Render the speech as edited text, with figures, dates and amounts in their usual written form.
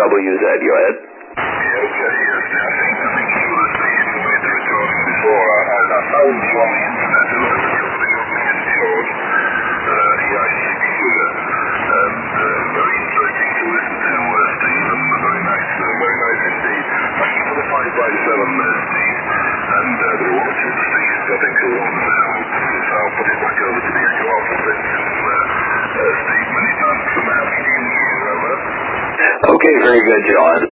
WZ, go ahead. Yeah, okay, yes. I think you were speaking with the recording before. I found on the internet a company of me in George, EICB Sugar, and very interesting to listen to, Steve, and very nice indeed. Thank you for the 5x7, Steve, and the watches, Steve, I think you'll want to know. I'll put it back over to the Echo Alpha Station, Steve, many thanks, and a happy new year, over. Okay, very good, John.